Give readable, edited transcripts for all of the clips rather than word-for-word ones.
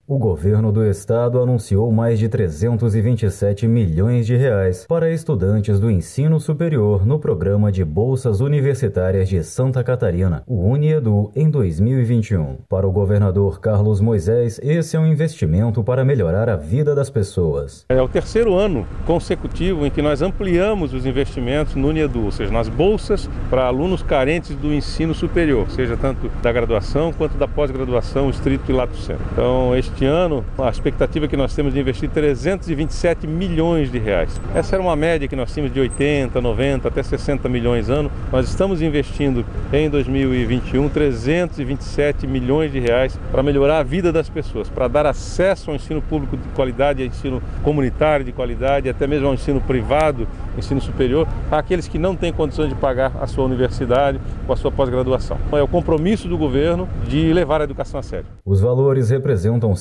O governo do estado anunciou mais de 327 milhões de reais para estudantes do ensino superior no programa de bolsas universitárias de Santa Catarina, o UniEdu, em 2021. Para o governador Carlos Moisés, esse é um investimento para melhorar a vida das pessoas. É o terceiro ano consecutivo em que nós ampliamos os investimentos no UniEdu, ou seja, nas bolsas para alunos carentes do ensino superior, seja tanto da graduação quanto da pós-graduação, estrito e lato sensu. Então, este ano, a expectativa é que nós temos de investir 327 milhões de reais. Essa era uma média que nós tínhamos de 80, 90, até 60 milhões ano. Nós estamos investindo em 2021 327 milhões de reais para melhorar a vida das pessoas, para dar acesso ao ensino público de qualidade, ao ensino comunitário de qualidade, até mesmo ao ensino privado, ensino superior, àqueles que não têm condições de pagar a sua universidade ou a sua pós-graduação. É o compromisso do governo de levar a educação a sério. Os valores representam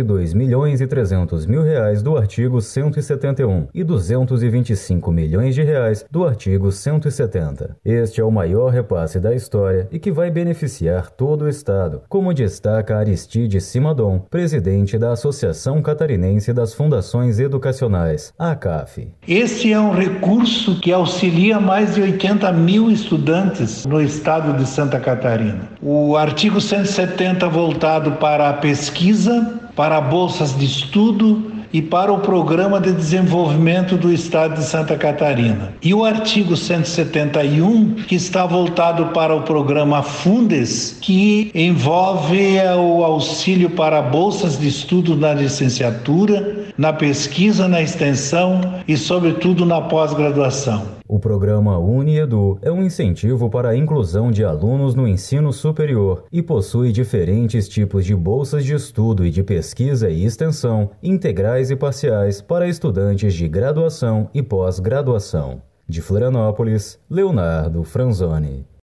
102.300.000 reais do artigo 171 e 225 milhões de reais do artigo 170. Este é o maior repasse da história e que vai beneficiar todo o estado, como destaca Aristide Simadon, presidente da Associação Catarinense das Fundações Educacionais, a ACAF. Este é um recurso que auxilia mais de 80 mil estudantes no estado de Santa Catarina. O artigo 170 voltado para a pesquisa, para bolsas de estudo e para o Programa de Desenvolvimento do Estado de Santa Catarina. E o artigo 171, que está voltado para o Programa Fundes, que envolve o auxílio para bolsas de estudo na licenciatura, na pesquisa, na extensão e, sobretudo, na pós-graduação. O programa UniEdu é um incentivo para a inclusão de alunos no ensino superior e possui diferentes tipos de bolsas de estudo e de pesquisa e extensão, integrais e parciais para estudantes de graduação e pós-graduação. De Florianópolis, Leonardo Franzoni.